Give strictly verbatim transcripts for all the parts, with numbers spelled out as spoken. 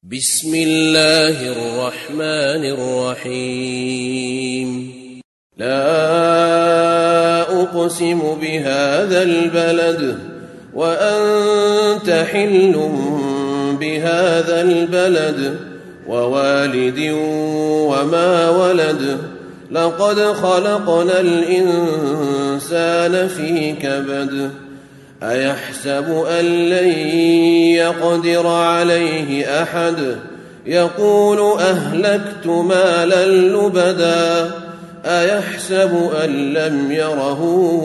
بسم الله الرحمن الرحيم لا أقسم بهذا البلد وأنت حل بهذا البلد ووالد وما ولد لقد خلقنا الإنسان في كبد أيحسب أن لن يقدر عليه أحد يقول أهلكت مالا لبدا أيحسب أن لم يره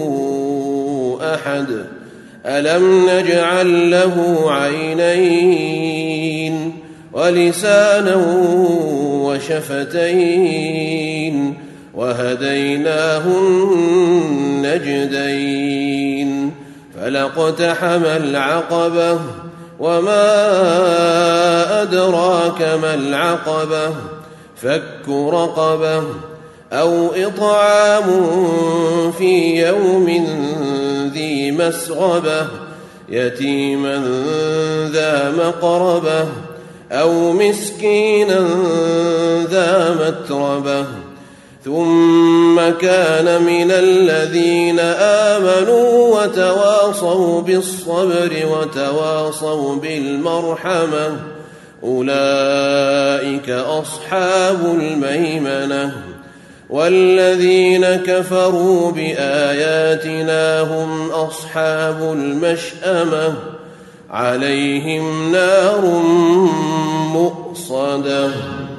أحد ألم نجعل له عينين ولسانا وشفتين وهديناه النجدين فلاقتحم العقبة وما أدراك ما العقبة فك رقبة أو إطعام في يوم ذي مسغبة يتيما ذا مقربة أو مسكينا ذا متربة ثم كان من الذين آمنوا وتواصوا بالصبر وتواصوا بالمرحمة أولئك أصحاب الميمنة والذين كفروا بآياتنا هم أصحاب المشأمة عليهم نار مؤصدة.